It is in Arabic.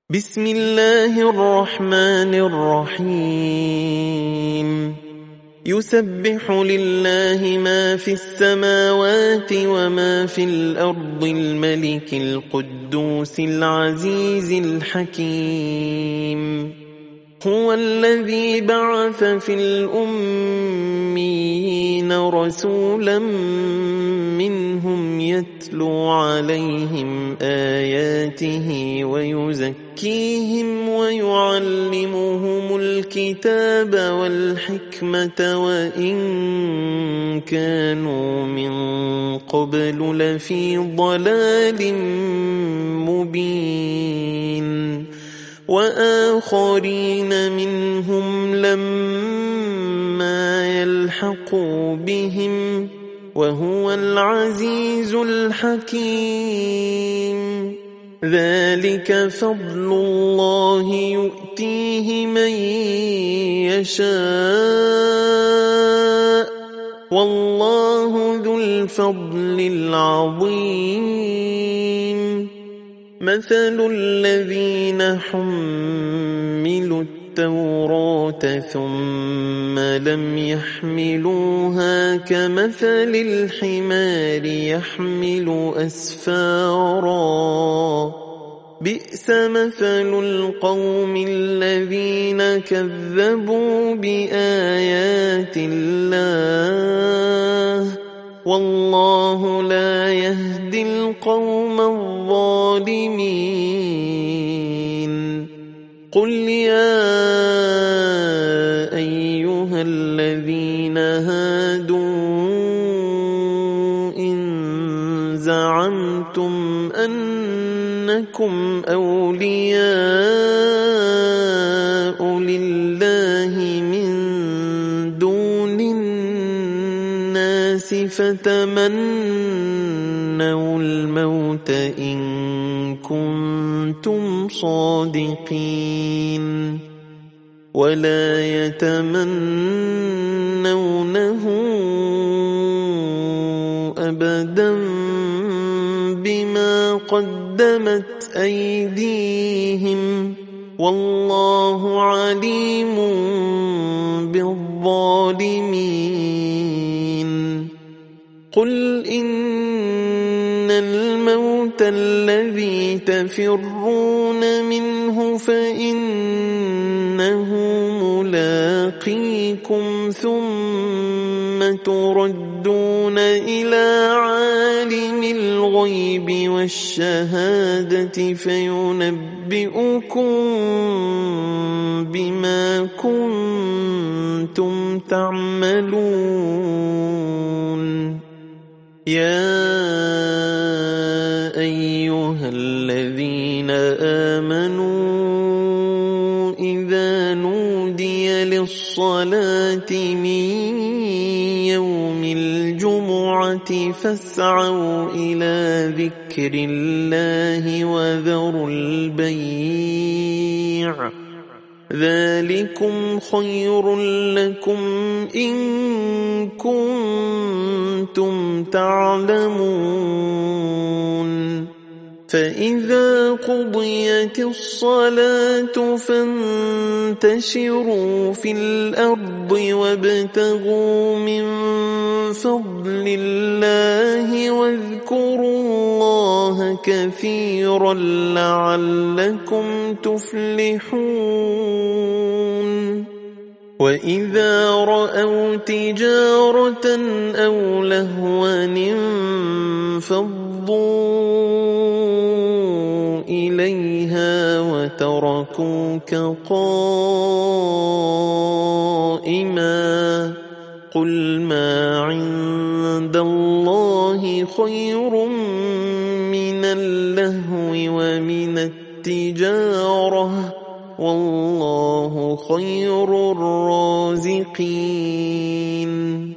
بسم الله الرحمن الرحيم يسبح لله ما في السماوات وما في الأرض الملك القدوس العزيز الحكيم هو الذي بعث في الأميين رسولا منهم يتلو عليهم آياته ويزكيهم ويعلمهم الكتاب والحكمة وإن كانوا من قبل لفي ضلال مبين وآخرين منهم لما يلحقوا بهم وهو العزيز الحكيم ذلك فضل الله يؤتيه من يشاء والله ذو الفضل العظيم مثل الذين حملوا التوراة ثم لم يحملوها كمثل الحمار يحمل أسفارا بئس مثل القوم الذين كذبوا بآيات الله والله لا يهدي القوم الظالمين قل يا أيها الذين هادوا إن زعمتم أنكم أولياء لله من دون الناس فتمنوا الموت إن كنتم صادقين ولا يتمنونه أبدا بما قدمت أيديهم والله عليم بالظالمين قل إن الموت الذي تفرون منه فإنه ملاقيكم ثم تردون إلى عالم الغيب والشهادة فينبئكم بما كنتم تعملون يا أيها الذين آمنوا إذا نودي للصلاة من يوم الجمعة فاسعوا إلى ذكر الله وذروا البيع ذلكم خير لكم إن كنتم تعلمون فإذا قضيت الصلاة فانتشروا في الأرض وابتغوا من فضل الله واذكروا الله كثيرا لعلكم تفلحون وإذا رأوا تجارة أو لهوا انفضوا إليها وتركوك قائما قل ما عند الله خير من اللهو ومن التجارة والله خير الرازقين